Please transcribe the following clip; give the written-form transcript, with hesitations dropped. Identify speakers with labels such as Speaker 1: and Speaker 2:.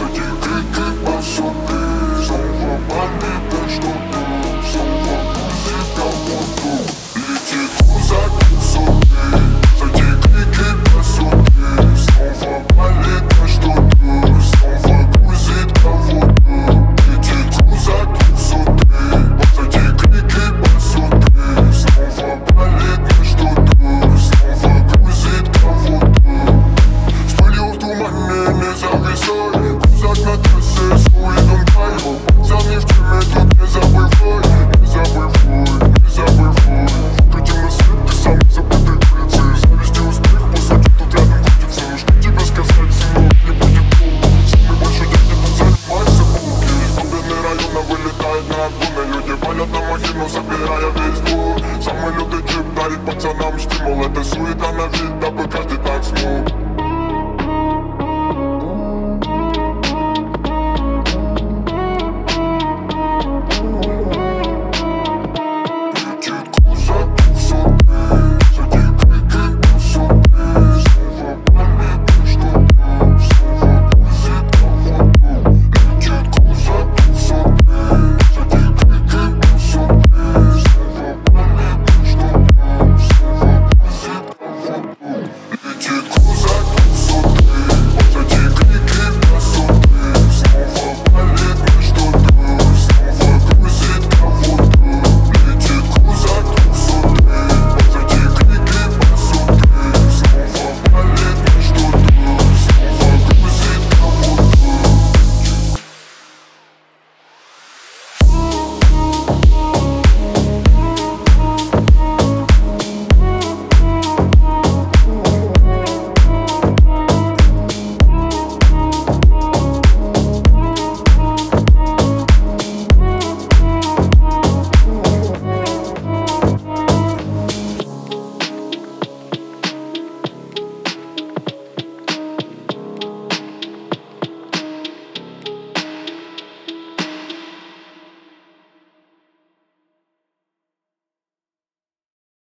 Speaker 1: эти крики посуды снова полетят что-то, снова грузит кого-то. Летит кузак суды, эти крики посуды снова полетят что-то, снова грузит кого-то. Летит кузак суды, эти крики посуды снова полетят что-то, снова грузит кого-то. С пылью в тумане не зависай, кузак на трассе с уидом драйвом. Пацаны в теме, тут не забывай, не забывай, не забывай. Выйдем на свет, ты сам забытый улицы. Завести успех, по сути, тут рядом крутится. Ну что тебе сказать, сынок, не будет толку. Самый большой дядя, тут занимайся булки. Бедный района вылетает на отгоны. Люди палят на махину, забирая весь двор. Самый лютый джип дарит пацанам стимул. Это суета на вид, дабы каждый так смог.